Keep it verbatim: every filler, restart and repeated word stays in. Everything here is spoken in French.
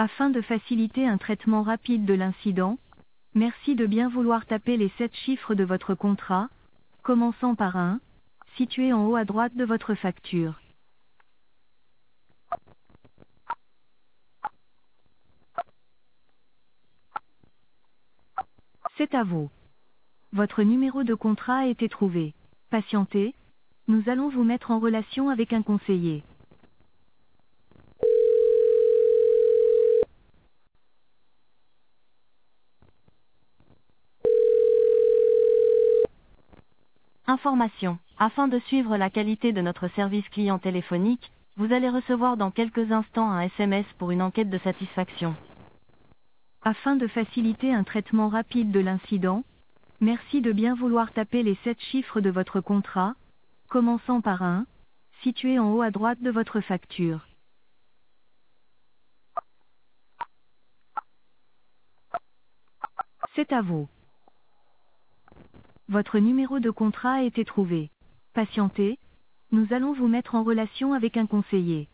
Afin de faciliter un traitement rapide de l'incident, merci de bien vouloir taper les sept chiffres de votre contrat, commençant par un, situé en haut à droite de votre facture. C'est à vous. Votre numéro de contrat a été trouvé. Patientez, nous allons vous mettre en relation avec un conseiller. Information. Afin de suivre la qualité de notre service client téléphonique, vous allez recevoir dans quelques instants un S M S pour une enquête de satisfaction. Afin de faciliter un traitement rapide de l'incident, merci de bien vouloir taper les sept chiffres de votre contrat, commençant par un, situé en haut à droite de votre facture. C'est à vous. Votre numéro de contrat a été trouvé. Patientez, nous allons vous mettre en relation avec un conseiller.